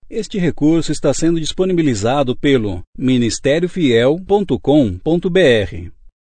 Este recurso está sendo disponibilizado pelo ministériofiel.com.br.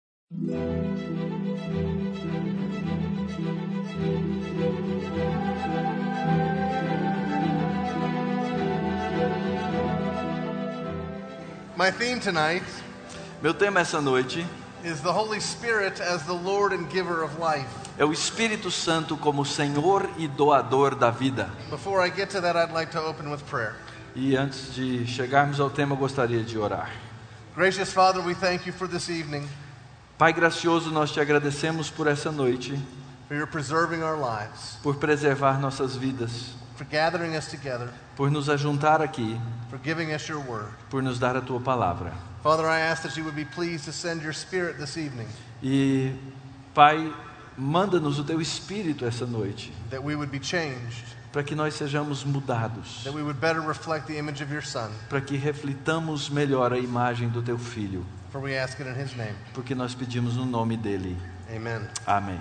My theme tonight Meu tema essa noite is the Holy Spirit as the Lord and giver of life. é o Espírito Santo como Senhor e doador da vida. Before I get to that, I'd like to open with prayer. E antes de chegarmos ao tema, eu gostaria de orar. Gracious Father, we thank you for this evening, Pai gracioso, nós te agradecemos por essa noite, for your preserving our lives, por preservar nossas vidas, for gathering us together, por nos ajuntar aqui, for giving us your word. por nos dar a tua palavra. Father, I ask that you would be pleased to send your Spirit this evening, E, Pai, manda-nos o teu Espírito essa noite, that we would be changed, para que nós sejamos mudados, that we would better reflect the image of your Son, para que reflitamos melhor a imagem do teu Filho, for we ask it in his name. porque nós pedimos no nome dele. Amen. Amém.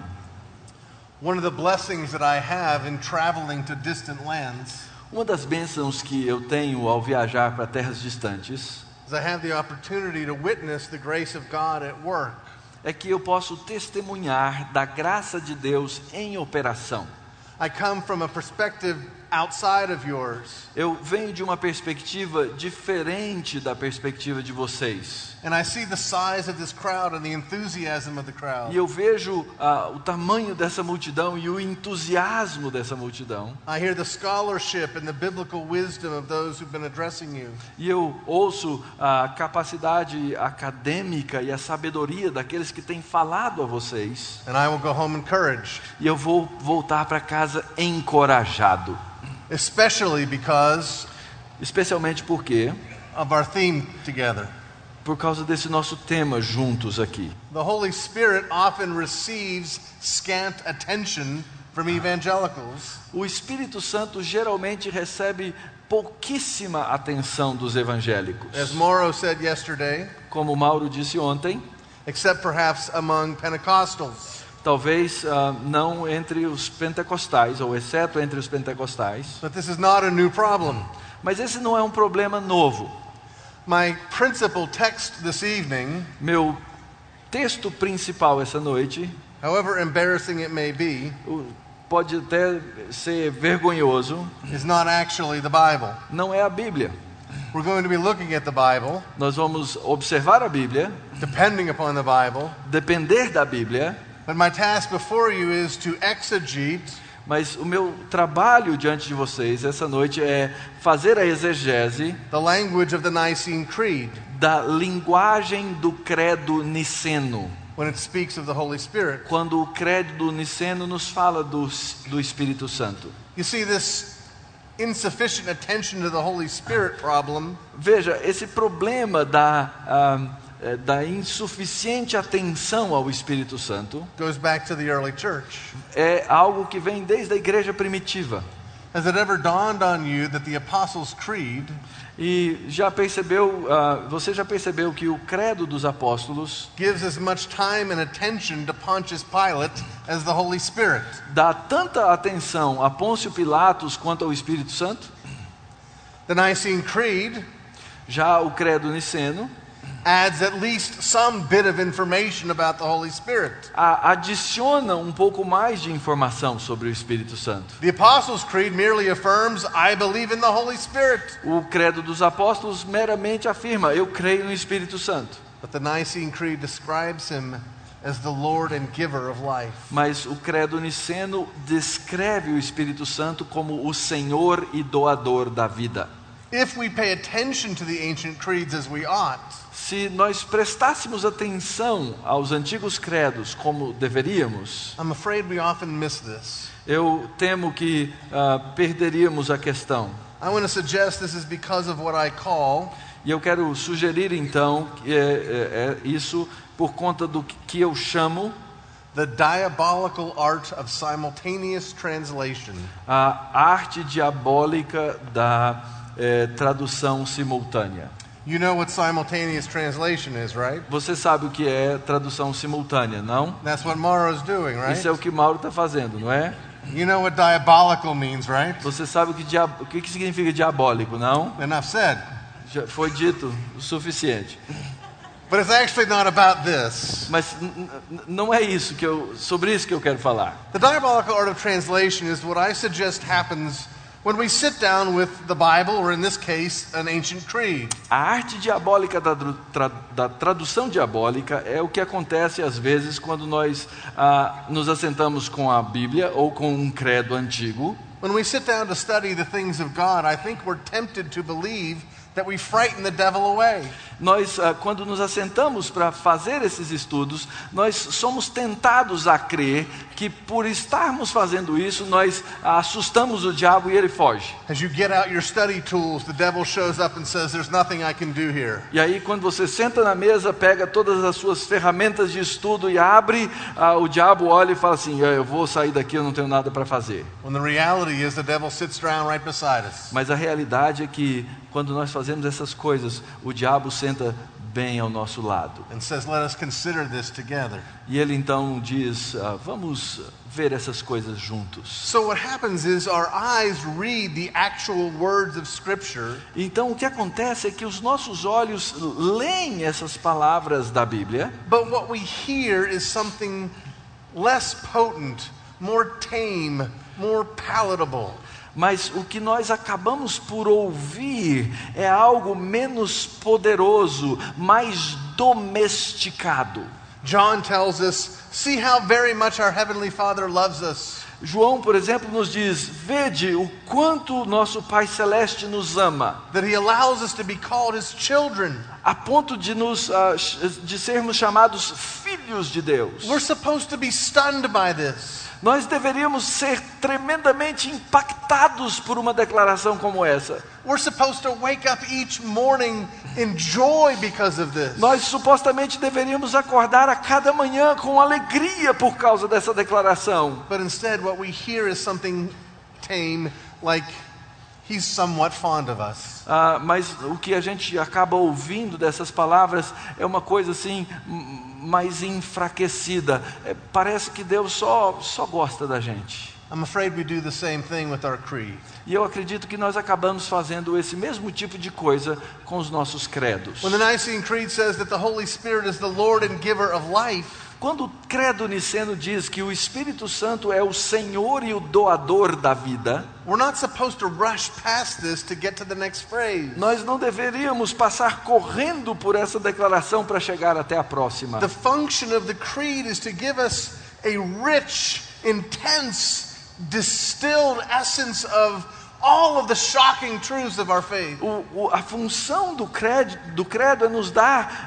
One of the blessings that I have in traveling to distant lands Uma das bênçãos que eu tenho ao viajar para terras distantes is I have the opportunity to witness the grace of God at work. é que eu posso testemunhar da graça de Deus em operação. I come from a perspective outside of yours, Eu venho de uma perspectiva diferente da perspectiva de vocês. and I see the size of this crowd and the enthusiasm of the crowd. E eu vejo o tamanho dessa multidão e o entusiasmo dessa multidão. I hear the scholarship and the biblical wisdom of those who've been addressing you. E eu ouço a capacidade acadêmica e a sabedoria daqueles que têm falado a vocês. And I will go home encouraged, E eu vou voltar para casa encorajado. especially because Especialmente porque, of our theme together. por causa desse nosso tema juntos aqui. The Holy Spirit often receives scant attention from evangelicals, O Espírito Santo geralmente recebe pouquíssima atenção dos evangélicos. as Mauro said yesterday, Como o Mauro disse ontem, except perhaps among Pentecostals. talvez não entre os pentecostais, ou exceto entre os pentecostais. But this is not a new problem. Mas esse não é um problema novo. My principal text this evening, Meu texto principal essa noite however embarrassing it may be, pode até ser vergonhoso, is not actually the Bible. não é a Bíblia. We're going to be looking at the Bible, Nós vamos observar a Bíblia, depending upon the Bible, depender da Bíblia, but my task before you is to exegete, mas o meu trabalho diante de vocês essa noite é fazer a exegese the language of the Nicene Creed da linguagem do credo niceno. when it speaks of the Holy Spirit. Quando o credo niceno nos fala do Espírito Santo. You see, this insufficient attention to the Holy Spirit problem Veja, esse problema da insuficiente atenção ao Espírito Santo goes back to the early church. é algo que vem desde a igreja primitiva. Has it ever dawned on you that the Apostles' Creed E você já percebeu que o credo dos apóstolos gives as much time and attention to Pontius Pilate as the Holy Spirit? dá tanta atenção a Pôncio Pilatos quanto ao Espírito Santo? The Nicene Creed Já o credo niceno adds at least some bit of information about the Holy Spirit. adiciona um pouco mais de informação sobre o Espírito Santo. The Apostles' Creed merely affirms, I believe in the Holy Spirit. O credo dos apóstolos meramente afirma, eu creio no Espírito Santo. But the Nicene Creed describes him as the Lord and giver of life. Mas o credo niceno descreve o Espírito Santo como o Senhor e doador da vida. If we pay attention to the ancient creeds as we ought, Se nós prestássemos atenção aos antigos credos como deveríamos, I'm afraid we often miss this. eu temo que perderíamos a questão. I want to suggest this is because of what I call E eu quero sugerir então isso por conta do que eu chamo the diabolical art of simultaneous translation. a arte diabólica da tradução simultânea. You know what simultaneous translation is, right? Você sabe o que é tradução simultânea, não? That's what Mauro's doing, right? Isso é o que Mauro está fazendo, não é? You know what diabolical means, right? Você sabe o que significa diabólico, não? Enough said. Já foi dito o suficiente. But it's actually not about this. Mas não é isso sobre isso que eu quero falar. The diabolical art of translation is what I suggest happens when we sit down with the Bible, or in this case, an ancient creed. A arte diabólica da tradução diabólica é o que acontece às vezes quando nós nos assentamos com a Bíblia ou com um credo antigo. When we sit down to study the things of God, I think we're tempted to believe that we frighten the devil away. Nós, quando nos assentamos para fazer esses estudos, nós somos tentados a crer que por estarmos fazendo isso, nós assustamos o diabo e ele foge. As you get out your study tools, the devil shows up and says, "There's nothing I can do here." E aí, quando você senta na mesa, pega todas as suas ferramentas de estudo e abre, o diabo olha e fala assim: eu vou sair daqui, eu não tenho nada para fazer. When the reality is the devil sits down right beside us. Mas a realidade é que quando nós fazemos essas coisas, o diabo senta bem ao nosso lado. And says, "Let us consider this together." E ele então diz, vamos ver essas coisas juntos. So what happens is our eyes read the actual words of Scripture. Então o que acontece é que os nossos olhos leem essas palavras da Bíblia. But what we hear is something less potent, more tame, more palatable. Mas o que nós acabamos por ouvir é algo menos poderoso, mais domesticado. John tells us, "See how very much our Heavenly Father loves us." João, por exemplo, nos diz: vede o quanto o nosso Pai Celeste nos ama, That He allows us to be called His children. a ponto de de sermos chamados filhos de Deus. We're supposed to be stunned by this. Nós deveríamos ser tremendamente impactados por uma declaração como essa. We're supposed to wake up each morning in joy because of this. Nós supostamente deveríamos acordar a cada manhã com alegria por causa dessa declaração. But instead what we hear is something tame, like He's somewhat fond of us. Mas o que a gente acaba ouvindo dessas palavras é uma coisa assim mais enfraquecida. Parece que Deus só gosta da gente. I'm afraid we do the same thing with our creed. E eu acredito que nós acabamos fazendo esse mesmo tipo de coisa com os nossos credos. When the Nicene Creed says that the Holy Spirit is the Lord and giver of life, quando o credo niceno diz que o Espírito Santo é o Senhor e o doador da vida, we're not supposed to rush past this to get to the next phrase. nós não deveríamos passar correndo por essa declaração para chegar até a próxima. The function of the creed is to give us a rich, intense, distilled essence of all of the shocking truths of our faith. A função do credo é nos dar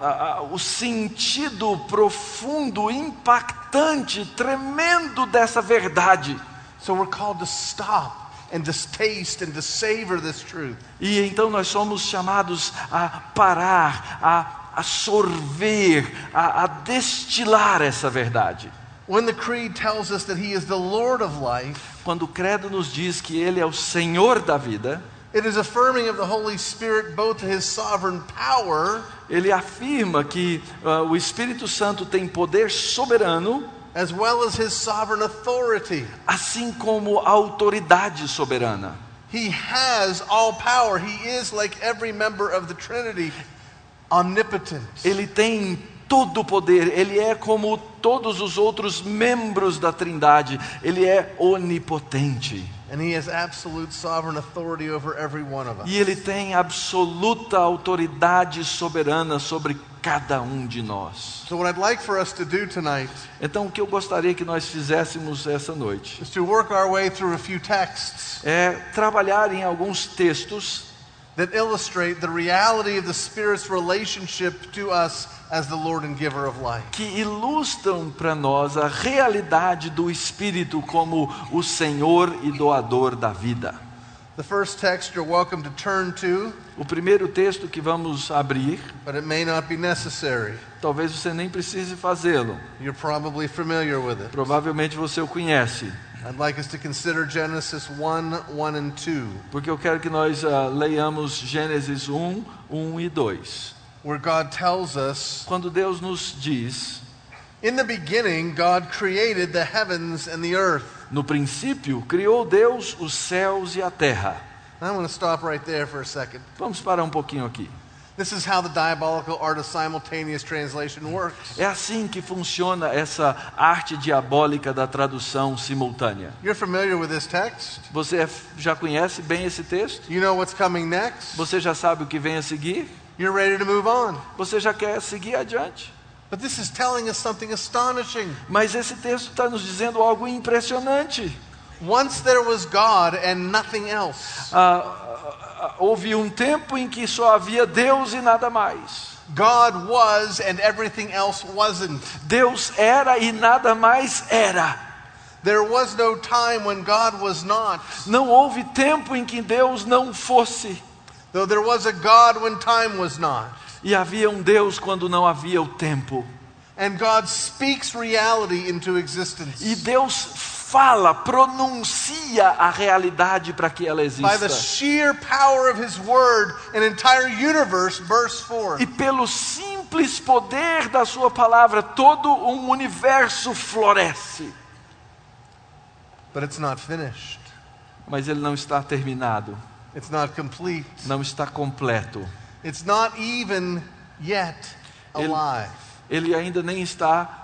o sentido profundo, impactante, tremendo dessa verdade. So we're called to stop and to taste and to savor this truth. E então nós somos chamados a parar, a sorver, a destilar essa verdade. When the creed tells us that He is the Lord of life, quando o credo nos diz que Ele é o Senhor da vida, it is affirming of the Holy Spirit both His sovereign power, ele afirma que o Espírito Santo tem poder soberano, as well as His sovereign authority. assim como autoridade soberana. He has all power. He is, like every member of the Trinity, omnipotent. Ele tem todo o poder, ele é como todos os outros membros da Trindade, ele é onipotente. And He has absolute sovereign authority over every one of us. E ele tem absoluta autoridade soberana sobre cada um de nós. So what I'd like for us to do tonight Então o que eu gostaria que nós fizéssemos essa noite is to work our way through a few texts é trabalhar em alguns textos that illustrate the reality of the Spirit's relationship to us as the Lord and giver of life. que ilustram para nós a realidade do Espírito como o Senhor e doador da vida. The first text you're welcome to turn to, O primeiro texto que vamos abrir, but it may not be necessary. talvez você nem precise fazê-lo, You're probably familiar with it. provavelmente você o conhece, I'd like us to consider Genesis 1 and 2, porque eu quero que nós leiamos Gênesis 1, 1 e 2. where God tells us, Quando Deus nos diz, "In the beginning God created the heavens and the earth." No princípio, criou Deus os céus e a terra. I'm going to stop right there for a second. Vamos parar um pouquinho aqui. This is how the diabolical art of simultaneous translation works. É assim que funciona essa arte diabólica da tradução simultânea. You're familiar with this text? Você já conhece bem esse texto? You know what's coming next? Você já sabe o que vem a seguir? You're ready to move on. Você já quer seguir adiante? But this is telling us something astonishing. Mas esse texto está nos dizendo algo impressionante. Once there was God and nothing else. Houve um tempo em que só havia Deus e nada mais. God was and everything else wasn't. Deus era e nada mais era. There was no time when God was not. Não houve tempo em que Deus não fosse. Though there was a God when time was not. E havia um Deus quando não havia o tempo. And God speaks reality into existence. E Deus fala, pronuncia a realidade para que ela By the exista. sheer power of His Word, an entire universe bursts forth. E pelo simples poder da sua palavra, todo um universo floresce. But it's not finished. Mas ele não está terminado, It's not complete. não está completo. It's not even yet alive. Ele ainda nem está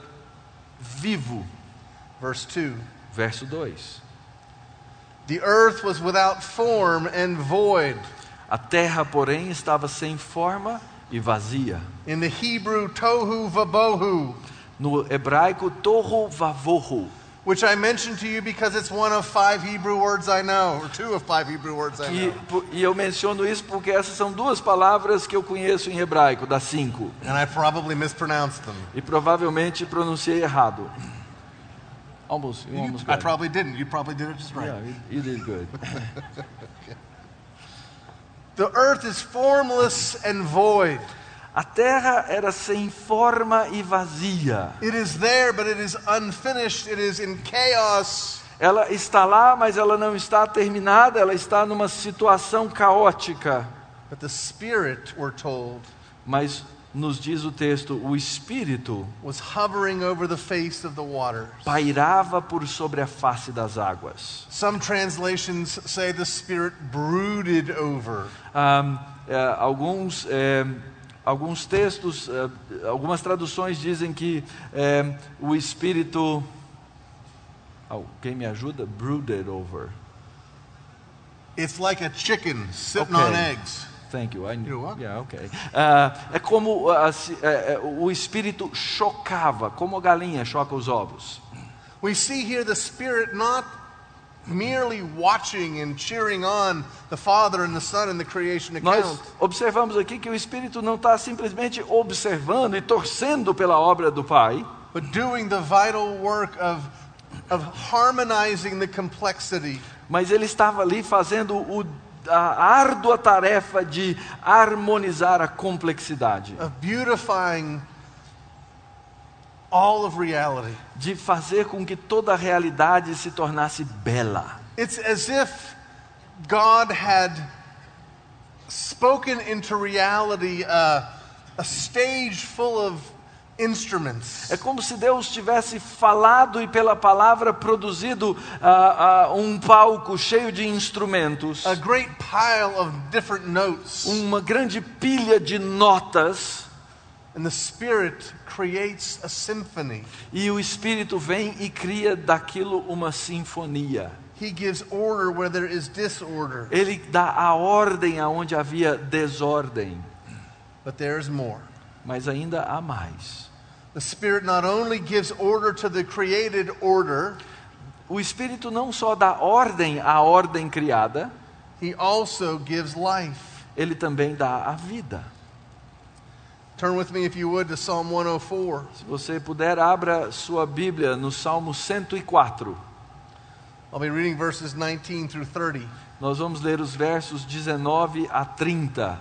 vivo. Verse 2. Verso 2. The earth was without form and void. A terra, porém, estava sem forma e vazia. In the Hebrew, tohu vabohu, No hebraico, tohu vavohu. which I mentioned to you because it's one of 5 Hebrew words I know, or 2 of 5 Hebrew words I know. E eu menciono isso porque essas são duas palavras que eu conheço em hebraico, das 5. And I probably mispronounced them. E provavelmente pronunciei errado. Almost I got it. probably didn't. You probably did it just right. Yeah, you did good. The earth is formless and void. A terra era sem forma e vazia. It is there, but it is unfinished. It is in chaos. Ela está lá, mas ela não está terminada, ela está numa situação caótica. But the Spirit, we're told, Mas nos diz o texto, o Espírito was hovering over the face of the waters. pairava por sobre a face das águas. Some translations say the Spirit brooded over. Alguns textos, algumas traduções dizem que o Espírito... Quem me ajuda? Brooded over. It's like a chicken sitting Okay. on eggs. Thank you. You're welcome. Yeah, okay. É como o Espírito chocava, como a galinha choca os ovos. We see here the Spirit not merely watching and cheering on the Father and the Son in the creation Nós account, observamos aqui que o Espírito não está simplesmente observando e torcendo pela obra do Pai, but doing the vital work of harmonizing the complexity, mas ele estava ali fazendo a árdua tarefa de harmonizar a complexidade, of beautifying all of reality. de fazer com que toda a realidade se tornasse bela. It's as if God had spoken into reality a stage full of instruments. É como se Deus tivesse falado e pela palavra produzido um palco cheio de instrumentos, A great pile of different notes. uma grande pilha de notas, And the Spirit creates a symphony. e o Espírito vem e cria daquilo uma sinfonia. He gives order where there is disorder. Ele dá a ordem aonde havia desordem, But there is more. mas ainda há mais. The Spirit not only gives order to the created order, O Espírito não só dá ordem à ordem criada, He also gives life. ele também dá a vida. Turn with me, if you would, to Psalm 104. Se você puder, abra sua Bíblia no Salmo 104. I'll be reading verses 19 through 30. Nós vamos ler os versos 19 a 30.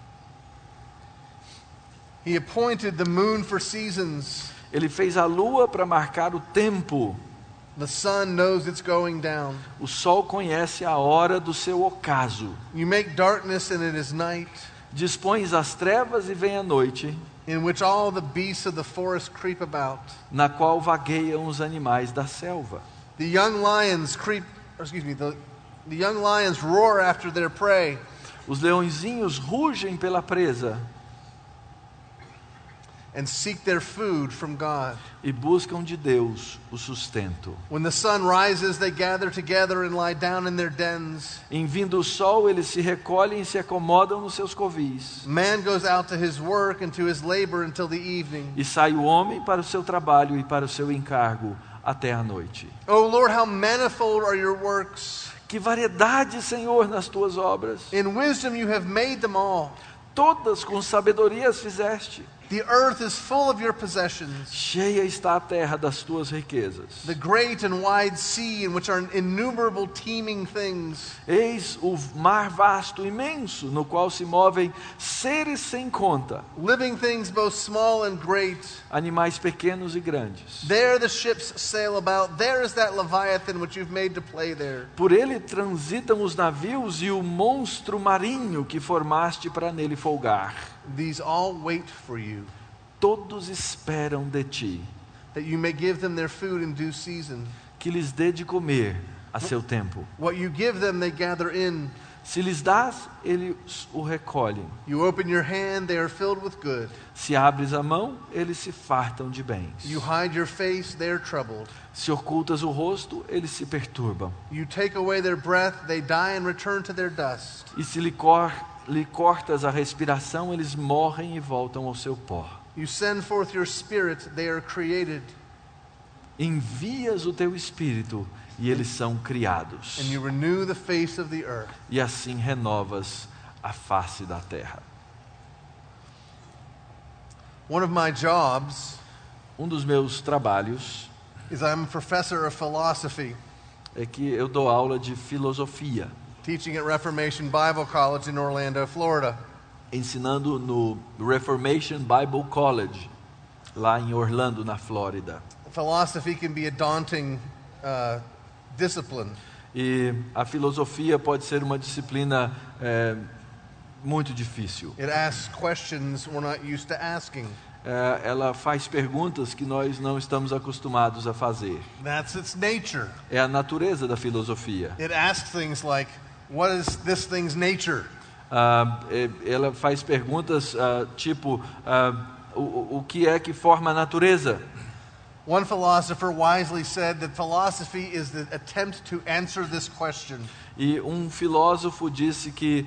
He appointed the moon for seasons. Ele fez a lua para marcar o tempo. The sun knows it's going down. O sol conhece a hora do seu ocaso. You make darkness and it is night, Dispões as trevas e vem a noite, in which all the beasts of the forest creep about. na qual vagueiam os animais da selva. The young lions the young lions roar after their prey. Os leõezinhos rugem pela presa And seek their food from God. e buscam de Deus o sustento. When the sun rises, they gather together and lie down in their dens. Em vindo o sol, eles se recolhem e se acomodam nos seus covis. Man goes out to his work and to his labor until the evening. E sai o homem para o seu trabalho e para o seu encargo até a noite. O Lord, how manifold are your works. Que variedade, Senhor, nas tuas obras. In wisdom you have made them all. Todas com sabedoria as fizeste. The earth is full of your possessions. Cheia está a terra das tuas riquezas. The great and wide sea in which are innumerable teeming things. Eis o mar vasto, imenso, no qual se movem seres sem conta, Living things both small and great. animais pequenos e grandes. There the ships sail about. There is that Leviathan which you've made to play there. Por ele transitam os navios e o monstro marinho que formaste para nele folgar. These all wait for you, Todos esperam de ti, that you may give them their food in due season. que lhes dê de comer a seu tempo. What you give them they gather in. Se lhes dás, eles o recolhem. You open your hand, they are filled with good. Se abres a mão, eles se fartam de bens. You hide your face, they are troubled. Se ocultas o rosto, eles se perturbam. You take away their breath, they die and return to their dust. E se lhe cortas a respiração, eles morrem e voltam ao seu pó. You send forth your spirit, they are created. Envias o teu espírito e eles são criados. And you renew the face of the earth. E assim renovas a face da terra. One of my jobs Dos meus trabalhos is I'm a professor of philosophy, é que eu dou aula de filosofia, teaching at Reformation Bible College in Orlando, Florida. ensinando no Reformation Bible College, lá em Orlando, na Flórida. Philosophy can be a daunting discipline. E a filosofia pode ser uma disciplina muito difícil. It asks questions we're not used to asking. Ela faz perguntas que nós não estamos acostumados a fazer. That's its nature. É a natureza da filosofia. It asks things like, what is this thing's nature? Ela faz perguntas tipo, o que é que forma a natureza? One philosopher wisely said that philosophy is the attempt to answer this question. E filósofo disse que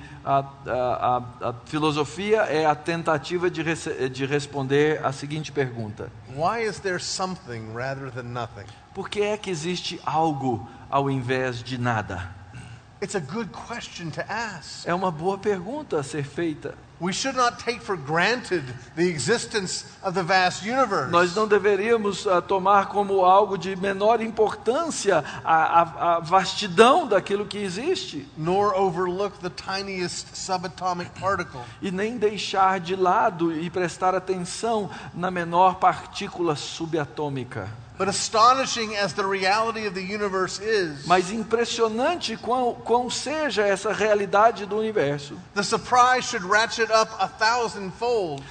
a filosofia é a tentativa de responder a seguinte pergunta: Why is there something rather than nothing? por que é que existe algo ao invés de nada? It's a good question to ask. É uma boa pergunta a ser feita. We should not take for granted the existence of the vast universe. Nós não deveríamos tomar como algo de menor importância a vastidão daquilo que existe. Nor overlook the tiniest subatomic particle. E nem deixar de lado e prestar atenção na menor partícula subatômica. But astonishing as the reality of the universe is, Mas impressionante quão seja essa realidade do universo. the surprise should ratchet up 1,000-fold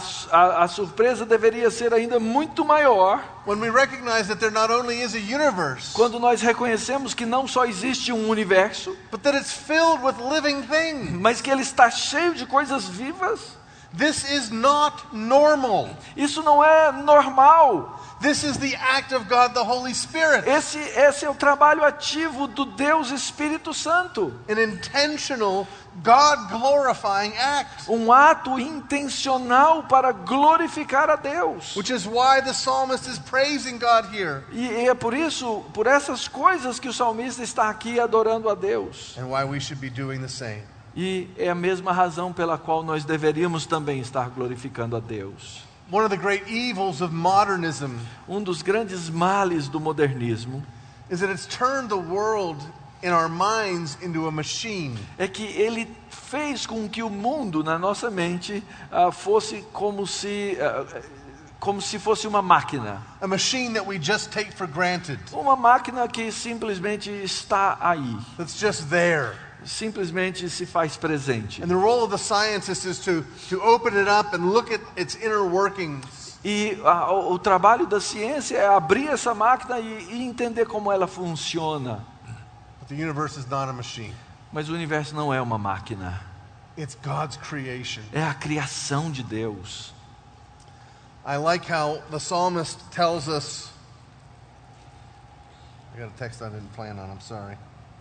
A surpresa deveria ser ainda muito maior when we recognize that there not only is a universe, quando nós reconhecemos que não só existe um universo, but that it's filled with living things. mas que ele está cheio de coisas vivas. This is not normal. Isso não é normal. This is the act of God, the Holy Spirit. Esse é o trabalho ativo do Deus Espírito Santo. An intentional, God-glorifying act. Um ato intencional para glorificar a Deus. Which is why the psalmist is praising God here. E é por essas coisas que o salmista está aqui adorando a Deus. And why we should be doing the same. E é a mesma razão pela qual nós deveríamos também estar glorificando a Deus. One of the great evils of modernism Dos grandes males do modernismo is that it's turned the world in our minds into a machine. é que ele fez com que o mundo na nossa mente fosse como se fosse uma máquina. A machine that we just take for granted. Uma máquina que simplesmente está aí. That's just there. Simplesmente se faz presente. And the role of the scientist is to open it up and look at its inner workings. E o trabalho da ciência é abrir essa máquina e entender como ela funciona. But the universe is not a machine. Mas o universo não é uma máquina. It's God's creation. É a criação de Deus. I like how the psalmist tells us. I got a text I didn't plan on, I'm sorry.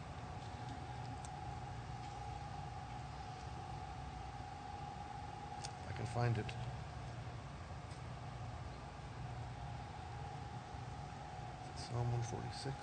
I can find it. Psalm 146.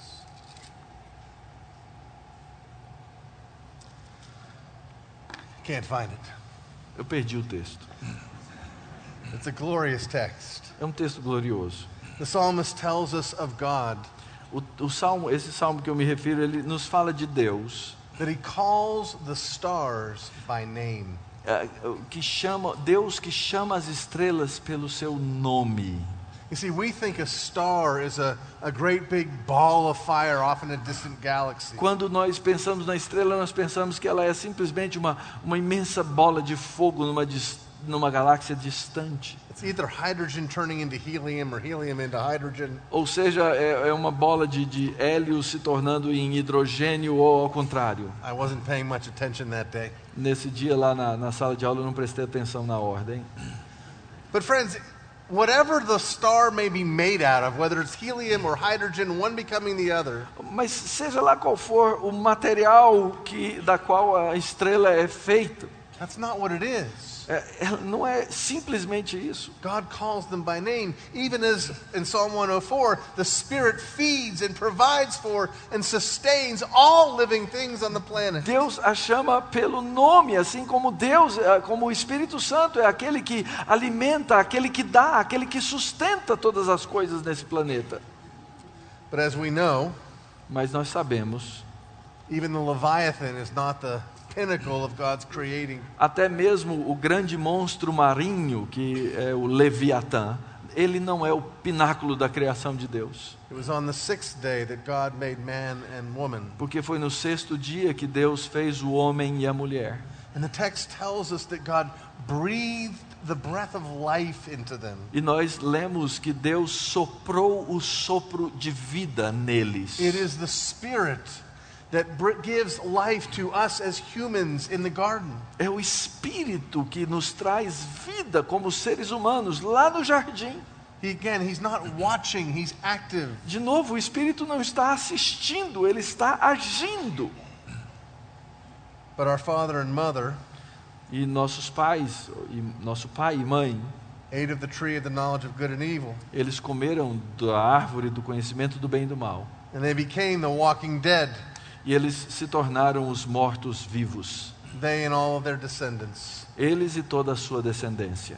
Can't find it. Eu perdi o texto. It's a glorious text. É um texto glorioso. The psalmist tells us of God, Esse salmo que eu me refiro, ele nos fala de Deus, that he calls the stars by name. Deus que chama as estrelas pelo seu nome. You see, we think a star is a great big ball of fire off in a distant galaxy. Quando nós pensamos na estrela, nós pensamos que ela é simplesmente uma imensa bola de fogo numa galáxia distante. It's either hydrogen turning into helium or helium into hydrogen. Ou seja, é uma bola de hélio se tornando em hidrogênio ou ao contrário. I wasn't paying much attention that day. Nesse dia lá na sala de aula eu não prestei atenção na ordem. But friends, whatever the star may be made out of, whether it's helium or hydrogen, one becoming the other, Mas seja lá qual for o material da qual a estrela é feita, that's not what it is. não é simplesmente isso. God calls them by name, even as in Psalm 104, the Spirit feeds and provides for and sustains all living things on the planet. Deus a chama pelo nome, assim como Deus, como o Espírito Santo é aquele que alimenta, aquele que dá, aquele que sustenta todas as coisas nesse planeta. But as we know, Mas nós sabemos, even the Leviathan is not the pinnacle of God's creating. até mesmo o grande monstro marinho, que é o Leviatã, ele não é o pináculo da criação de Deus. It was on the sixth day that God made man and woman. Porque foi no sexto dia que Deus fez o homem e a mulher. And the text tells us that God breathed the breath of life into them. E nós lemos que Deus soprou o sopro de vida neles. It is the Spirit that gives life to us as humans in the garden. É o Espírito que nos traz vida como seres humanos lá no jardim. He's not watching, he's active. De novo, o Espírito não está assistindo, ele está agindo. But our father and mother E nossos pais, nosso pai e mãe, ate of the tree of the knowledge of good and evil, eles comeram da árvore do conhecimento do bem e do mal. and they became the walking dead, E eles se tornaram os mortos-vivos. they and all of their descendants. Eles e toda a sua descendência.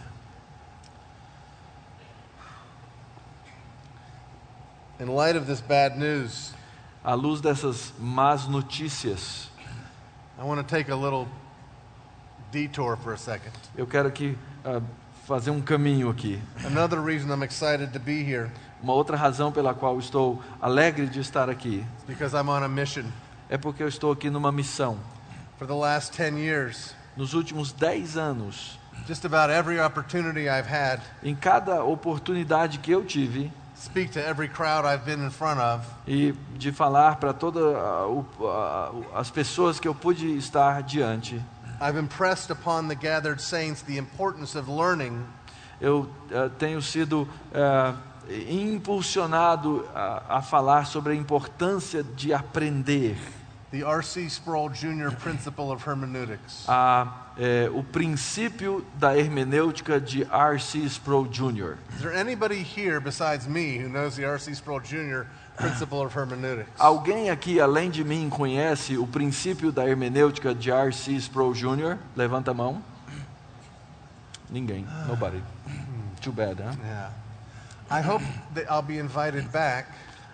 In light of this bad news, À luz dessas más notícias, I want to take a little detour for a second. eu quero aqui fazer um caminho aqui. Another reason I'm excited to be here Uma outra razão pela qual estou alegre de estar aqui is because I'm on a mission. é porque eu estou aqui numa missão. For the last 10 years, Nos últimos 10 anos, just about every opportunity I've had, em cada oportunidade que eu tive, speak to every crowd I've been in front of, e de falar para todas as pessoas que eu pude estar diante, I've impressed upon the gathered saints the importance of learning eu tenho sido impulsionado a falar sobre a importância de aprender the R.C. Sproul Jr. principle of hermeneutics. o princípio da hermenêutica de R.C. Sproul Jr. Is there anybody here besides me who knows the R.C. Sproul Jr. principle of hermeneutics? Alguém aqui, além de mim, conhece o princípio da hermenêutica de R.C. Sproul Jr.? Levanta a mão. Ninguém. Nobody. Too bad, huh? Yeah. I hope that I'll be invited back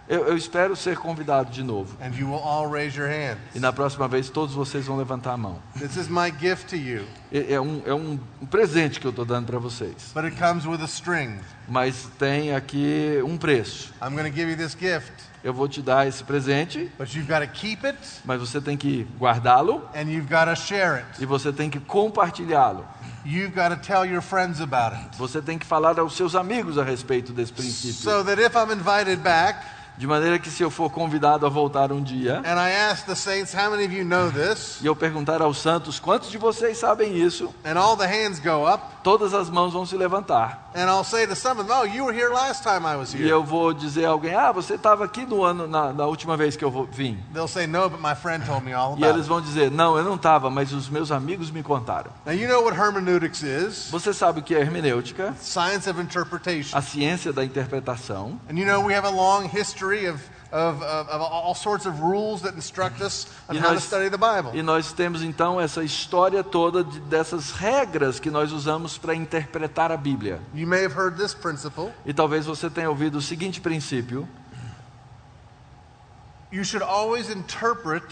Eu espero ser convidado de novo. And you will all raise your hands. E na próxima vez todos vocês vão levantar a mão. This is my gift to you. É um presente que eu estou dando para vocês. But it comes with a string. Mas tem aqui um preço. I'm going to give you this gift. Eu vou te dar esse presente, But you've got to keep it mas você tem que guardá-lo and you've got to share it. e você tem que compartilhá-lo. You've got to tell your friends about it. Você tem que falar aos seus amigos a respeito desse princípio. So that if I'm invited back, De maneira que se eu for convidado a voltar um dia, and I ask the saints, how many of you know this? e eu perguntar aos santos, quantos de vocês sabem isso? And all the hands go up, Todas as mãos vão se levantar. and I'll say to some of them, oh, you were here last time I was E here. eu vou dizer a alguém, você estava aqui na última vez que eu vim. They'll say, no, but my friend told me all E about eles it. vão dizer, não, eu não estava, mas os meus amigos me contaram. Now you know what hermeneutics is. Você sabe o que é hermenêutica? Science of interpretation. A ciência da interpretação. And you know we have a long history of all sorts of rules that instruct us on how to study the Bible. E nós temos então essa história toda dessas regras que nós usamos para interpretar a Bíblia. You may have heard this principle. E talvez você tenha ouvido o seguinte princípio: You should always interpret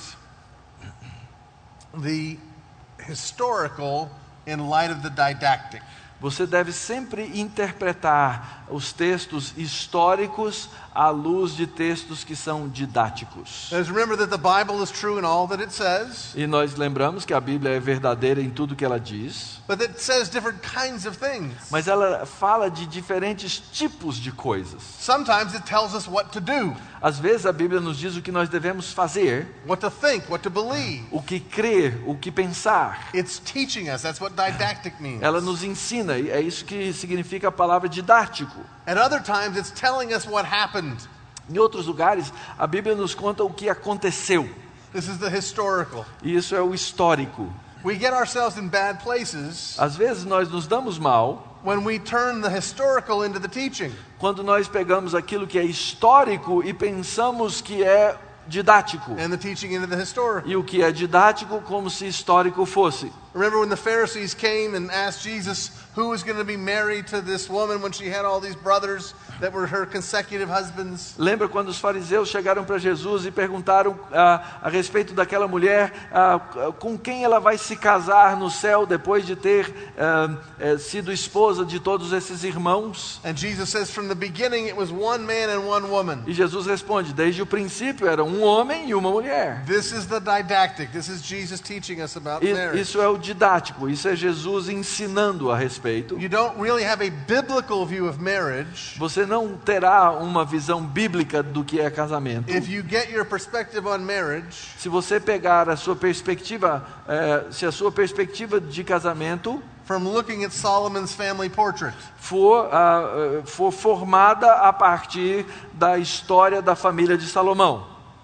the historical in light of the didactic. você deve sempre interpretar os textos históricos à luz de textos que são didáticos. Let's remember that the Bible is true in all that it says, E nós lembramos que a Bíblia é verdadeira em tudo que ela diz, but it says different kinds of things. mas ela fala de diferentes tipos de coisas. Sometimes it tells us what to do, Às vezes a Bíblia nos diz o que nós devemos fazer, what to think, what to believe. o que crer, o que pensar. It's teaching us. That's what didactic means. Ela nos ensina, e é isso que significa a palavra didático. At other times it's telling us what happened. Em outros lugares, a Bíblia nos conta o que aconteceu. This is the historical. E isso é o histórico. We get ourselves in bad places Às vezes nós nos damos mal when we turn the historical into the teaching. quando nós pegamos aquilo que é histórico e pensamos que é didático. And the teaching into the historical. E o que é didático como se histórico fosse. Remember when the Pharisees came and asked Jesus who was going to be married to this woman when she had all these brothers that were her consecutive husbands? Lembra quando os fariseus chegaram para Jesus e perguntaram a respeito daquela mulher, com quem ela vai se casar no céu depois de ter sido esposa de todos esses irmãos? And Jesus says from the beginning it was one man and one woman. E Jesus responde, desde o princípio era um homem e uma mulher. This is the didactic. This is Jesus teaching us about marriage. Isso é o didático, isso é Jesus ensinando a respeito. You don't really have a biblical view of marriage Você não terá uma visão bíblica do que é casamento. if you get your perspective on marriage Se você pegar a sua perspectiva, se a sua perspectiva de casamento from looking at Solomon's family portrait. for formada a partir da história da família de Salomão.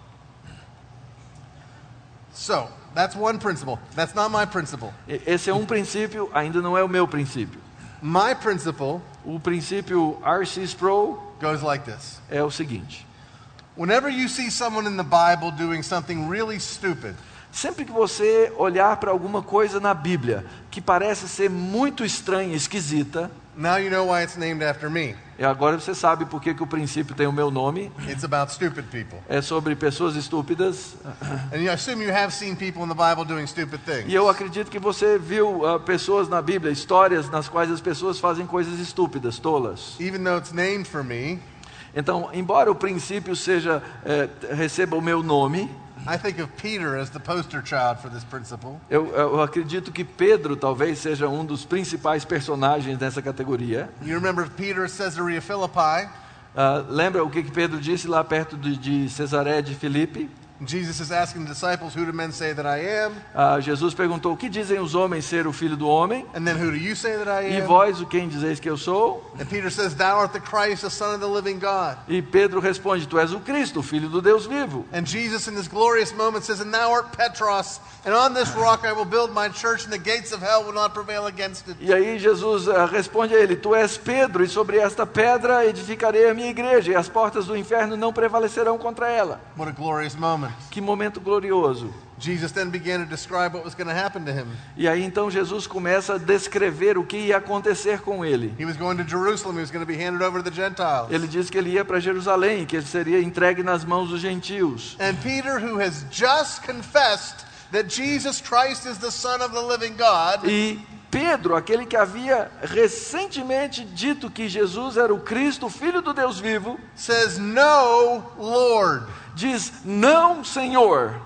So, that's one principle. That's not my principle. Esse é um princípio, ainda não é o meu princípio. My principle O princípio R.C. Sproul goes like this. é o seguinte: Whenever you see someone in the Bible doing something really stupid, sempre que você olhar para alguma coisa na Bíblia que parece ser muito estranha e esquisita, now you know why it's named after me. e agora você sabe por que o princípio tem o meu nome. It's about stupid people. É sobre pessoas estúpidas. And I assume you have seen people in the Bible doing stupid things. E eu acredito que você viu pessoas na Bíblia, histórias nas quais as pessoas fazem coisas estúpidas, tolas. Even though it's named for me, Então, embora o princípio receba o meu nome, I think of Peter as the poster child for this principle. eu acredito que Pedro talvez seja um dos principais personagens dessa categoria. You remember Peter at Caesarea Philippi? Lembra o que Pedro disse lá perto de Cesareia de Filipe? Jesus is asking the disciples, who do men say that I am? Jesus perguntou, o que dizem os homens ser o filho do homem? And then who do you say that I E am? vós, o quem dizeis que eu sou? And Peter says, thou art the Christ, the Son of the living God. E Pedro responde, tu és o Cristo, o filho do Deus vivo. And Jesus in this glorious moment says, and thou art Petros, and on this rock I will build my church, and the gates of hell will not prevail against it. E aí Jesus responde a ele, tu és Pedro, e sobre esta pedra edificarei a minha igreja, e as portas do inferno não prevalecerão contra ela. What a glorious moment. Que momento glorioso. Jesus then began to describe what was going to happen to him. E aí então Jesus começa a descrever o que ia acontecer com ele. He was going to Jerusalem. He was going to be handed over to the Gentiles. Ele diz que ele ia para Jerusalém, que ele seria entregue nas mãos dos gentios. And Peter, who has just confessed that Jesus Christ is the Son of the living God, E Pedro, aquele que havia recentemente dito que Jesus era o Cristo, o Filho do Deus vivo, says, "No, Lord. diz: não, Senhor.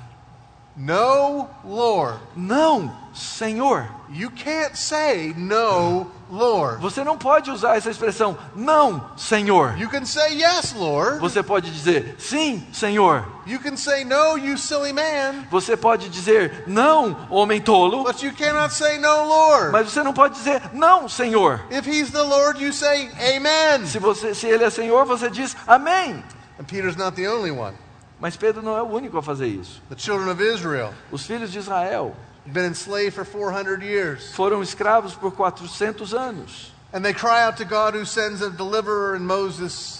No, Lord." Não, Senhor. You can't say no, Lord. Você não pode usar essa expressão, não, Senhor. You can say yes, Lord. Você pode dizer, sim, Senhor. You can say no, you silly man. Você pode dizer, não, homem tolo. But you cannot say no, Lord. Mas você não pode dizer, não, Senhor. If he's the Lord, you say amen. Se ele é Senhor, você diz, amém. And Peter's not the only one. Mas Pedro não é o único a fazer isso. The children of Israel Os filhos de Israel have been enslaved for 400 years. foram escravos por 400 anos. And they cry out to God, who sends a deliverer in Moses.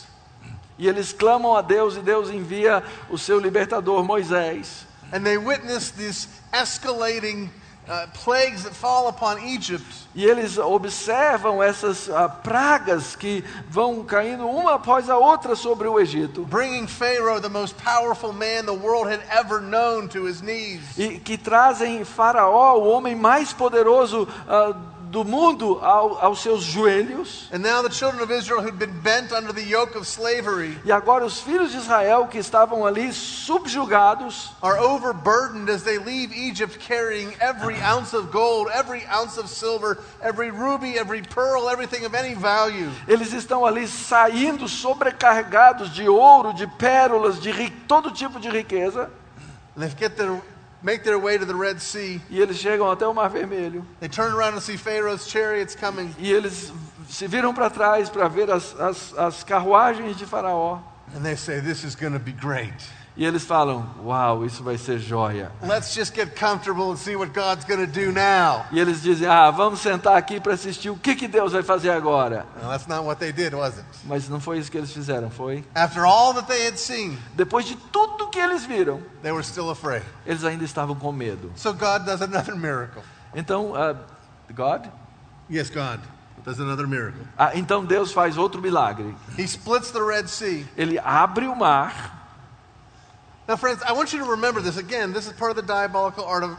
E eles clamam a Deus e Deus envia o seu libertador Moisés. And they witness these escalating plagues that fall upon Egypt. E eles observam essas pragas que vão caindo uma após a outra sobre o Egito. Bringing Pharaoh, the most powerful man the world had ever known, to his knees. E que trazem Faraó, o homem mais poderoso do mundo, aos seus joelhos. And now the children of Israel, who'd been bent under the yoke of slavery, E agora os filhos de Israel que estavam ali subjugados, are overburdened as they leave Egypt, carrying every ounce of gold, every ounce of silver, every ruby, every pearl, everything of any value. eles estão ali saindo sobrecarregados de ouro, de pérolas, de todo tipo de riqueza. And they make their way to the Red Sea. E eles chegam até o Mar Vermelho. They turn around and see Pharaoh's chariots coming. E eles se viram para trás para ver as carruagens de Faraó. And they say, "This is going to be great. E eles falam, uau, isso vai ser joia. Let's just get comfortable and see what God's going to do now." E eles dizem, vamos sentar aqui para assistir o que Deus vai fazer agora. Well, that's not what they did, was it? Mas não foi isso que eles fizeram, foi? After all that they had seen, Depois de tudo que eles viram, they were still afraid. eles ainda estavam com medo. So God does another miracle. Então, God? Yes, God does another miracle. Então Deus faz outro milagre. He splits the Red Sea. Ele abre o mar. Now, friends, I want you to remember this. Again, this is part of the diabolical art of,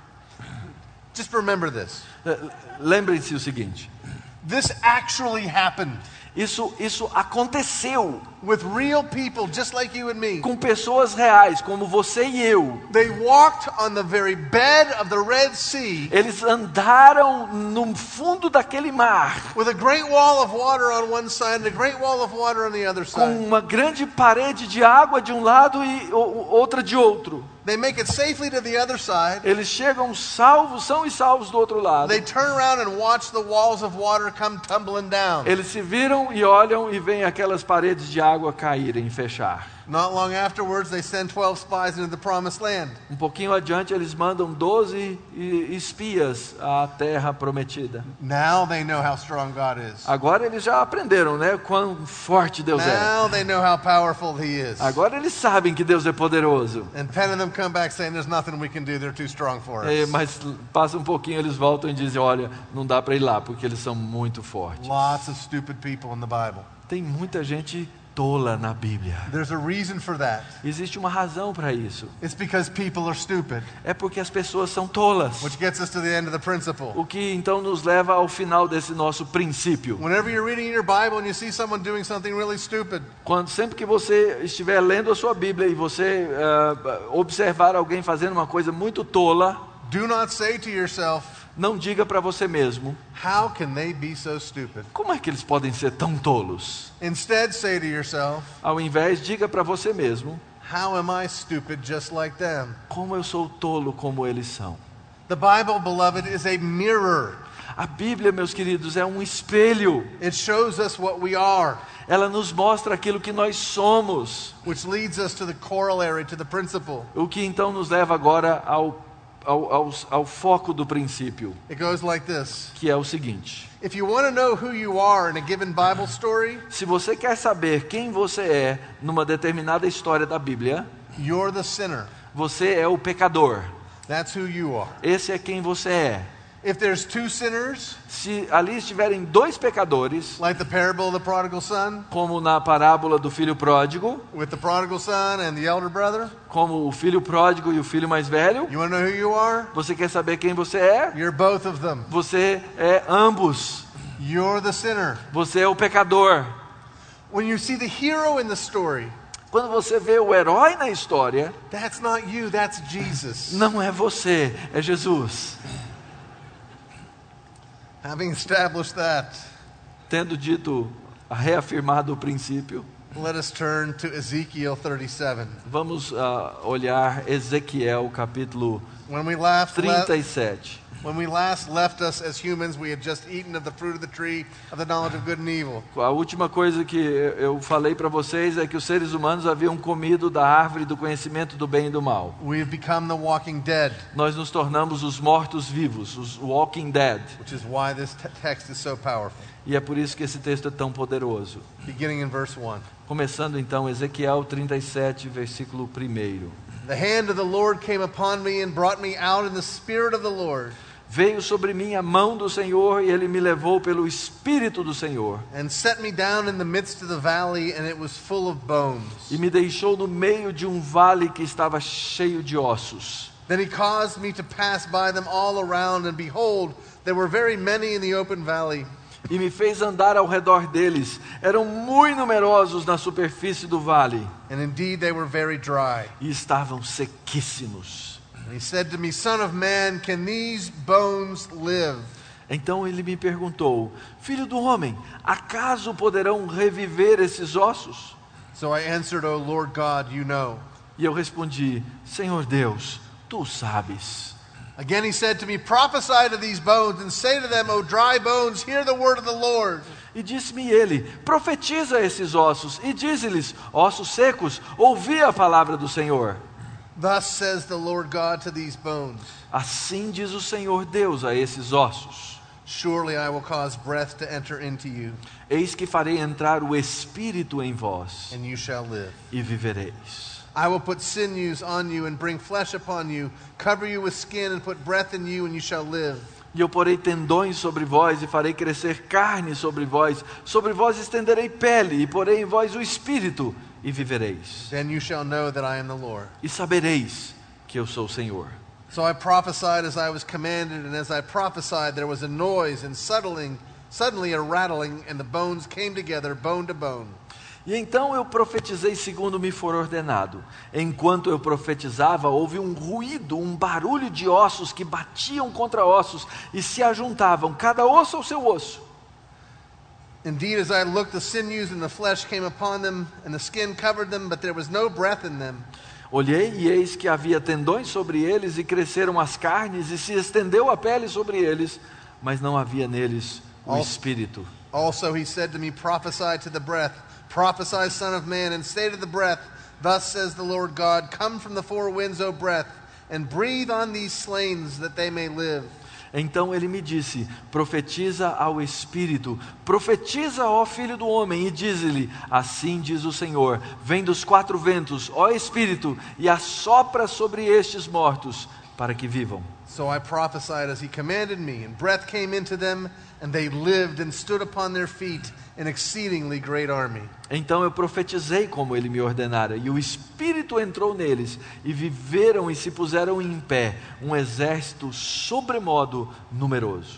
just remember this. Lembrem-se o seguinte. This actually happened Isso aconteceu with real people just like you and me. com pessoas reais, como você e eu. They walked on the very bed of the Red Sea Eles andaram no fundo daquele mar, with a great wall of water on one side and a great wall of water on the other com side. uma grande parede de água de um lado e outra de outro. They make it safely to the other side. Eles chegam salvos, são e salvos do outro lado. They turn around and watch the walls of water come tumbling down. Eles se viram e olham e veem aquelas paredes de água caírem e fechar. Not long afterwards, they send 12 spies into the promised land. Um pouquinho adiante, eles mandam 12 espias à terra prometida. Now they know how strong God is. Agora eles já aprenderam, né? Quão forte Deus é. Now they know how powerful He is. Agora eles sabem que Deus é poderoso. And 10 of them come back saying, "There's nothing we can do. They're too strong for us." Mas passa um pouquinho, eles voltam e dizem, olha, não dá para ir lá, porque eles são muito fortes. Lots of stupid people in the Bible. Tem muita gente tola na Bíblia. There's a reason for that. Existe uma razão para isso. It's because people are stupid, É porque as pessoas são tolas. which gets us to the end of the principle. O que então nos leva ao final desse nosso princípio. Whenever you're reading your Bible and you see someone doing something really stupid, Sempre que você estiver lendo a sua Bíblia e você observar alguém fazendo uma coisa muito tola, do not say to yourself, não diga para você mesmo, "How can they be so stupid?" como é que eles podem ser tão tolos? Instead, say to yourself, Ao invés, diga para você mesmo, "How am I stupid just like them?" como eu sou tolo como eles são. The Bible, beloved, is a mirror. A Bíblia, meus queridos, é um espelho. It shows us what we are, Ela nos mostra aquilo que nós somos. which leads us to the corollary, to the principle. O que então nos leva agora ao foco do princípio, It goes like this. que é o seguinte. If you want to know who you are in a given Bible story, Se você quer saber quem você é numa determinada história da Bíblia, you're the sinner. Você é o pecador. That's who you are. Esse é quem você é. If there's two sinners, Se ali estiverem dois pecadores, like the parable of the prodigal son, como na parábola do filho pródigo, with the prodigal son and the elder brother, como o filho pródigo e o filho mais velho, you want to know who you are? você quer saber quem você é? You're both of them. Você é ambos. You're the sinner. Você é o pecador. When you see the hero in the story, Quando você vê o herói na história, that's not you, that's Jesus. não é você, é Jesus. Having established that, Tendo dito, reafirmado o princípio, let us turn to Ezekiel 37. vamos olhar Ezequiel capítulo When we last 37. left us as humans, we had just eaten of the fruit of the tree of the knowledge of good and evil. A última coisa que eu falei para vocês é que os seres humanos haviam comido da árvore do conhecimento do bem e do mal. We have become the walking dead, Nós nos tornamos os mortos-vivos, os Walking Dead. which is why this text is so powerful. E é por isso que esse texto é tão poderoso. Beginning in verse 1. Começando então, Ezequiel 37, versículo 1. The hand of the Lord came upon me and brought me out in the spirit of the Lord, Veio sobre mim a mão do Senhor e Ele me levou pelo Espírito do Senhor. and set me down in the midst of the valley, and it was full of bones. E me deixou no meio de um vale que estava cheio de ossos. Then he caused me to pass by them all around, and behold, there were very many in the open valley. E me fez andar ao redor deles. Eram muito numerosos na superfície do vale. And indeed they were very dry. E estavam sequíssimos. And he said to me, Son of man, can these bones live? Então ele me perguntou: Filho do homem, acaso poderão reviver esses ossos? So I answered, O Lord God, you know. E eu respondi: Senhor Deus, tu sabes. Again he said to me, Prophesy to these bones, and say to them, O dry bones, hear the word of the Lord. E disse-me ele: Profetiza a esses ossos e dize-lhes: Ossos secos, ouvi a palavra do Senhor. Thus says the Lord God to these bones, Assim diz o Senhor Deus a esses ossos: Surely I will cause breath to enter into you, Eis que farei entrar o Espírito em vós, and you shall live. e vivereis. I will put sinews on you and bring flesh upon you, cover you with skin and put breath in you, and you shall live. E eu porei tendões sobre vós, e farei crescer carne sobre vós estenderei pele, e porei em vós o Espírito, e vivereis. Then you shall know that I am the Lord. E sabereis que eu sou o Senhor. So I prophesied as I was commanded, and as I prophesied there was a noise, and suddenly a rattling, and the bones came together, bone to bone. E então eu profetizei segundo me for ordenado. Enquanto eu profetizava, houve um ruído, um barulho de ossos que batiam contra ossos e se ajuntavam, cada osso ao seu osso. Indeed, as I looked, the sinews and the flesh came upon them, and the skin covered them, but there was no breath in them. Olhei e eis que havia tendões sobre eles e cresceram as carnes e se estendeu a pele sobre eles, mas não havia neles o espírito. Also he said to me, Prophesy to the breath, prophesy, son of man, and say to the breath, Thus says the Lord God, Come from the four winds, O breath, and breathe on these slain that they may live. Então ele me disse: Profetiza ao Espírito, profetiza, ó Filho do Homem, e dize-lhe: Assim diz o Senhor, vem dos quatro ventos, ó Espírito, e assopra sobre estes mortos, para que vivam. So I prophesied as he commanded me, and breath came into them, and they lived and stood upon their feet, an exceedingly great army. Então eu profetizei como ele me ordenara, e o Espírito entrou neles, e viveram e se puseram em pé, um exército sobremodo numeroso.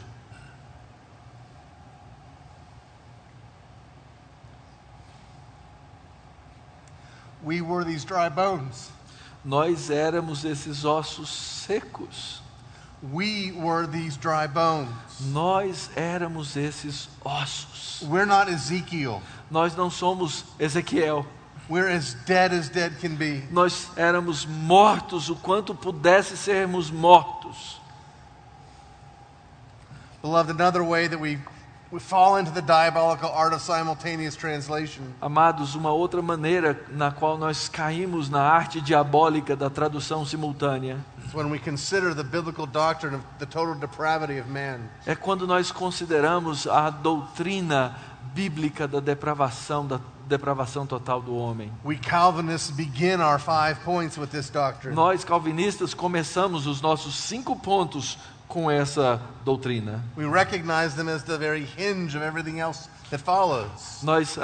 We were these dry bones. Nós éramos esses ossos secos. We were these dry bones. Nós éramos esses ossos. We're not Ezekiel. Nós não somos Ezequiel. We're as dead can be. Nós éramos mortos o quanto pudesse sermos mortos. Beloved, another way that we We fall into the diabolical art of simultaneous translation. Amados, uma outra maneira na qual nós caímos na arte diabólica da tradução simultânea It's when we consider the biblical doctrine of the total depravity of man. é quando nós consideramos a doutrina bíblica da depravação total do homem. We Calvinists begin our 5 points with this doctrine. Nós calvinistas começamos os nossos 5 pontos com essa doutrina. We recognize them as the very hinge of everything else that follows. Nós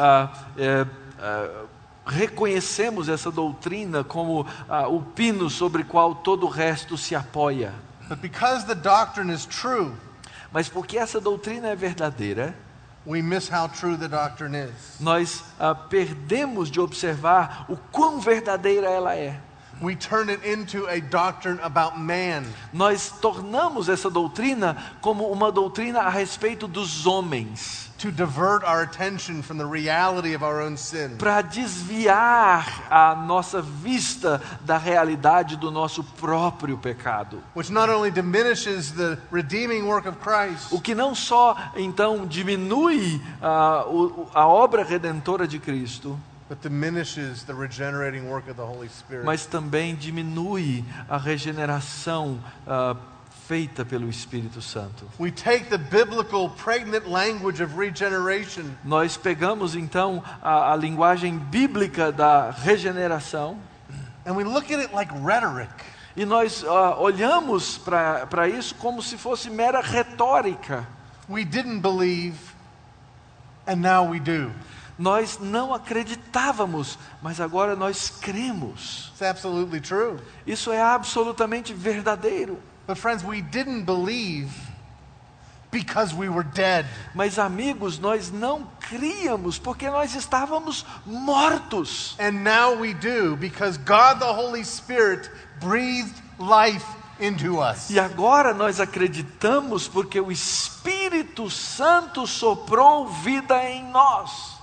reconhecemos essa doutrina como o pino sobre o qual todo o resto se apoia. But because the doctrine is true, Mas porque essa doutrina é verdadeira, we miss how true the doctrine is. nós perdemos de observar o quão verdadeira ela é. We turn it into a doctrine about man. Nós tornamos essa doutrina como uma doutrina a respeito dos homens, To divert our attention from the reality of our own sin. para desviar a nossa vista da realidade do nosso próprio pecado. Which not only diminishes the redeeming work of Christ, O que não só, então, diminui a obra redentora de Cristo, but diminishes the regenerating work of the Holy Spirit. mas também diminui a regeneração feita pelo Espírito Santo. We take the biblical pregnant language of regeneration Nós pegamos, então, a linguagem bíblica da regeneração and we look at it like rhetoric. e nós olhamos para isso como se fosse mera retórica. We didn't believe and now we do. Nós não acreditávamos, mas agora nós cremos. It's absolutely true. Isso é absolutamente verdadeiro. But friends, we didn't believe because we were dead. Mas amigos, nós não críamos porque nós estávamos mortos. And now we do because God the Holy Spirit breathed life into us. E agora nós acreditamos porque o Espírito Santo soprou vida em nós.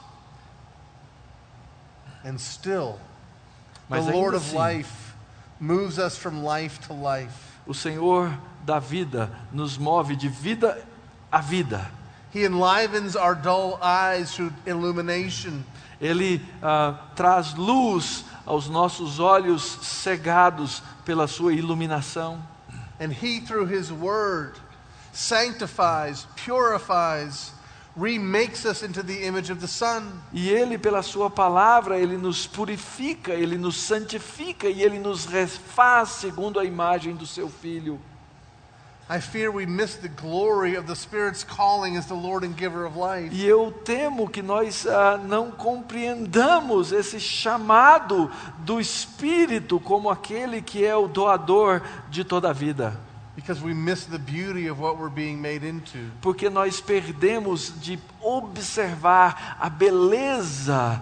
And still, the Mas Lord ainda of assim, life moves us from life to life. o Senhor da vida nos move de vida a vida. He enlivens our dull eyes through illumination. Ele traz luz aos nossos olhos cegados pela sua iluminação. And He, through His Word, sanctifies, purifies, remakes us into the image of the Son. E Ele, pela sua palavra, Ele nos purifica, Ele nos santifica e Ele nos refaz segundo a imagem do seu Filho. I fear we miss the glory of the Spirit's calling as the Lord and giver of life. E eu temo que nós não compreendamos esse chamado do Espírito como aquele que é o doador de toda a vida. Because we miss the beauty of what we're being made into. Porque nós perdemos de observar a beleza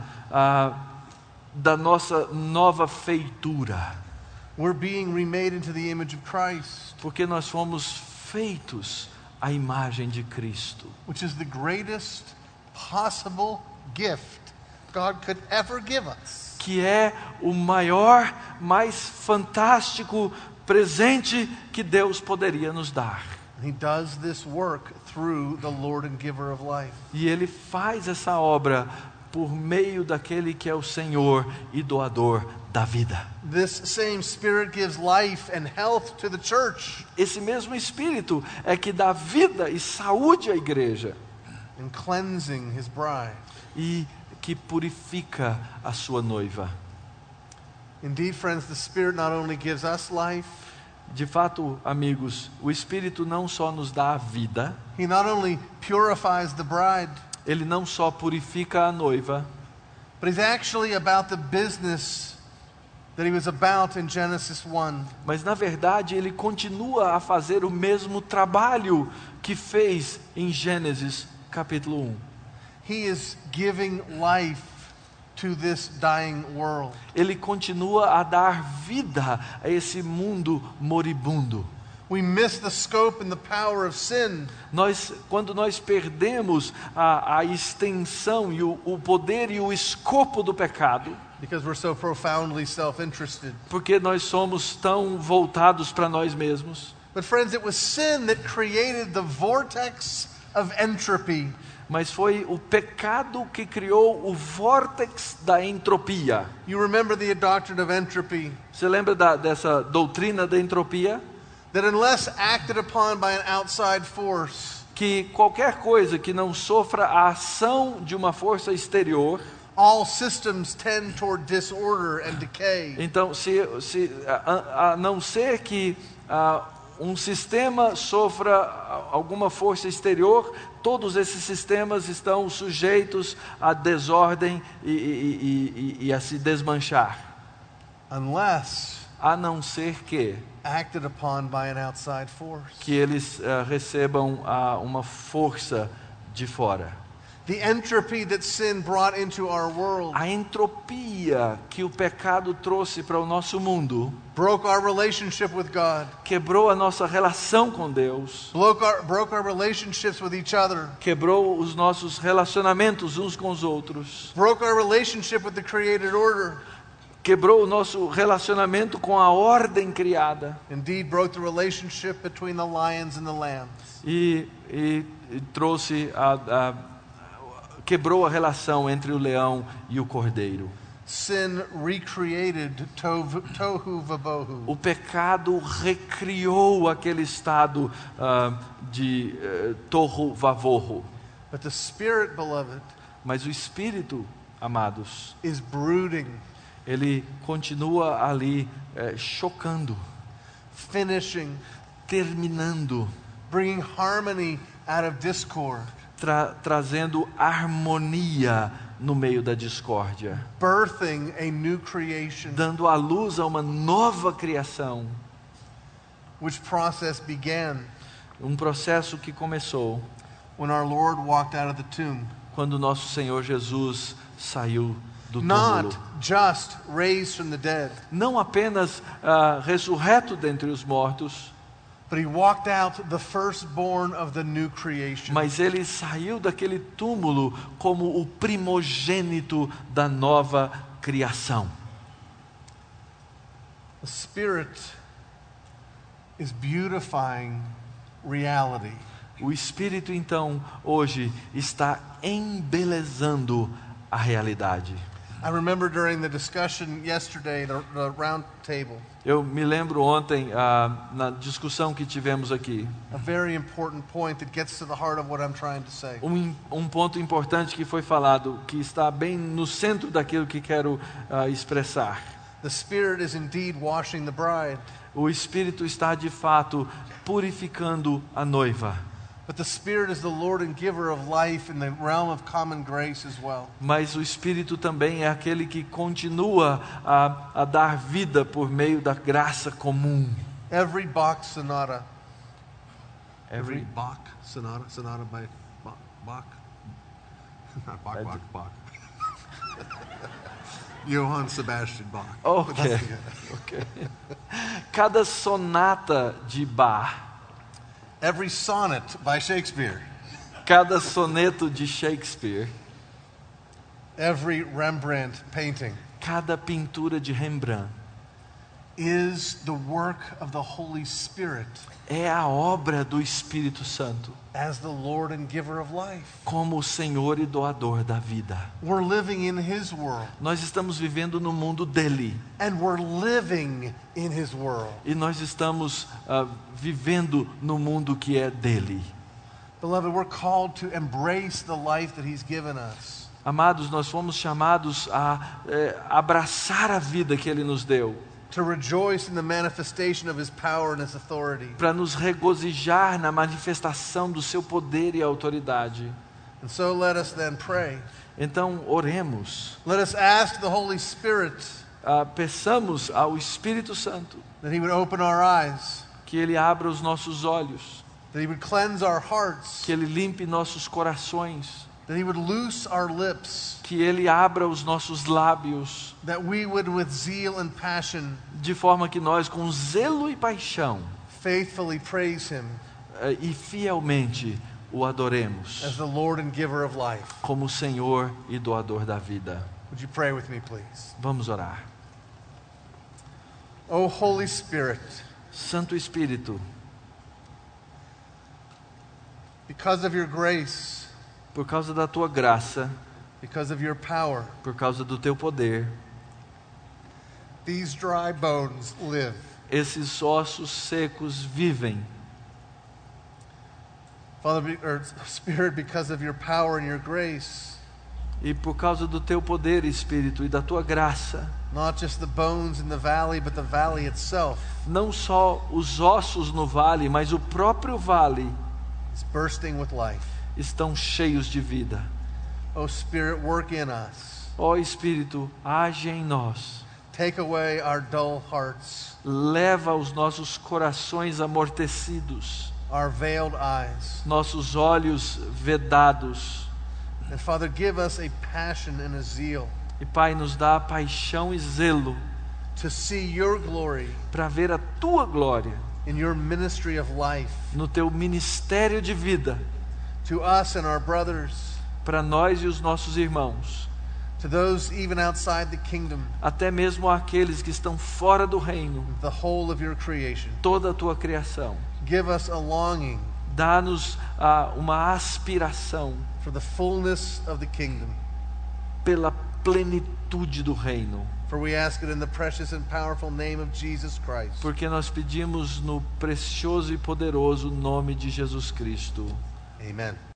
da nossa nova feitura. We're being remade into the image of Christ, Porque nós fomos feitos à imagem de Cristo, which is the greatest possible gift God could ever give us. que é o maior, mais fantástico presente que Deus poderia nos dar. He does this work through the Lord and giver of life. E Ele faz essa obra por meio daquele que é o Senhor e doador da vida. This same Spirit gives life and health to the church Esse mesmo Espírito é que dá vida e saúde à igreja and cleansing His bride. e que purifica a sua noiva. Indeed, friends, the Spirit not only gives us life, De fato, amigos, o Espírito não só nos dá a vida, He not only purifies the bride, Ele não só purifica a noiva, but He's actually about the business that He was about in Genesis 1. mas na verdade Ele continua a fazer o mesmo trabalho que fez em Gênesis capítulo 1. He is giving life to this dying world. Ele continua a dar vida a esse mundo moribundo. We miss the scope and the power of sin Quando nós perdemos a extensão e o poder e o escopo do pecado, because we're so profoundly self-interested. porque nós somos tão voltados para nós mesmos. But friends, it was sin that created the vortex of entropy mas foi o pecado que criou o vórtex da entropia. You remember the doctrine of entropy, Você lembra dessa doutrina da entropia? that unless acted upon by an outside force, Que qualquer coisa que não sofra a ação de uma força exterior, all systems tend toward disorder and decay. então a não ser que um sistema sofra alguma força exterior, todos esses sistemas estão sujeitos à desordem e a se desmanchar. Unless A não ser que acted upon by an outside force. eles recebam uma força de fora. The entropy that sin brought into our world A entropia que o pecado trouxe para o nosso mundo broke our relationship with God, quebrou a nossa relação com Deus, broke our relationships with each other, quebrou os nossos relacionamentos uns com os outros, broke our relationship with the created order, quebrou o nosso relacionamento com a ordem criada indeed broke the relationship between the lions and the lambs. e trouxe quebrou a relação entre o leão e o cordeiro. Sin recreated tohu vabohu. O pecado recriou aquele estado de tohu vavohu. But the Spirit, beloved, Mas o Espírito, amados, is brooding, ele continua ali chocando, finishing, terminando, bringing harmony out of discord, trazendo harmonia no meio da discórdia, birthing a new creation, dando à luz a uma nova criação, which process began um processo que começou when our Lord walked out of the tomb. quando nosso Senhor Jesus saiu do Not túmulo. just raised from the dead, Não apenas ressurreto dentre os mortos, but he walked out the firstborn of the new creation. mas ele saiu daquele túmulo como o primogênito da nova criação. The Spirit is beautifying reality. O Espírito, então, hoje está embelezando a realidade. I remember during the discussion yesterday, the round table, Eu me lembro ontem, na discussão que tivemos aqui, a very important point that gets to the heart of what I'm trying to say. um ponto importante que foi falado, que está bem no centro daquilo que quero expressar. The Spirit is indeed washing the bride, O Espírito está, de fato, purificando a noiva. but the Spirit is the Lord and giver of life in the realm of common grace as well. Mas o Espírito também é aquele que continua a dar vida por meio da graça comum. Every Bach sonata, Every Bach sonata by Bach, not Bach, Bach. Johann Sebastian Bach. Ok. Cada sonata de Bach, Every sonnet by Shakespeare, cada soneto de Shakespeare, every Rembrandt painting cada pintura de Rembrandt is the work of the Holy Spirit é a obra do Espírito Santo, as the Lord and giver of life. como o Senhor e doador da vida. We're living in His world, Nós estamos vivendo no mundo dele and we're living in His world. e nós estamos vivendo no mundo que é dele. Beloved, we're called to embrace the life that He's given us. Amados, nós fomos chamados a abraçar a vida que ele nos deu, To rejoice in the manifestation of His power and His authority. para nos regozijar na manifestação do seu poder e autoridade. And so let us then pray. Então, oremos, Let us ask the Holy Spirit peçamos ao Espírito Santo that He would open our eyes, que ele abra os nossos olhos, that He would cleanse our hearts, que ele limpe nossos corações, that He would loose our lips, que ele abra os nossos lábios, that we would with zeal and passion de forma que nós, com zelo e paixão, faithfully praise Him e fielmente o adoremos as the Lord and giver of life. como Senhor e doador da vida. Would you pray with me, please? Vamos orar. Oh, Holy Spirit, Santo Espírito, because of your grace, por causa da tua graça, because of your power, por causa do teu poder, these dry bones live. esses ossos secos vivem. Father, Spirit, because of your power and your grace, E por causa do teu poder, Espírito, e da tua graça, not just the bones in the valley, but the valley itself não só os ossos no vale, mas o próprio vale is bursting with life. estão cheios de vida. Oh, Spirit, work in us. Ó Espírito, age em nós. Take away our dull hearts, Leva os nossos corações amortecidos, our veiled eyes. nossos olhos vedados. And Father, give us a passion and a zeal E Pai, nos dá paixão e zelo to see your glory para ver a tua glória in your ministry of life no teu ministério de vida, to us and our brothers, para nós e os nossos irmãos, to those even outside the kingdom, até mesmo aqueles que estão fora do reino, the whole of your creation. toda a tua criação. Give us a longing Dá-nos uma aspiração for the fullness of the kingdom. pela plenitude do reino. For we ask it in the precious and powerful name of Jesus Christ. Porque nós pedimos no precioso e poderoso nome de Jesus Cristo. Amen.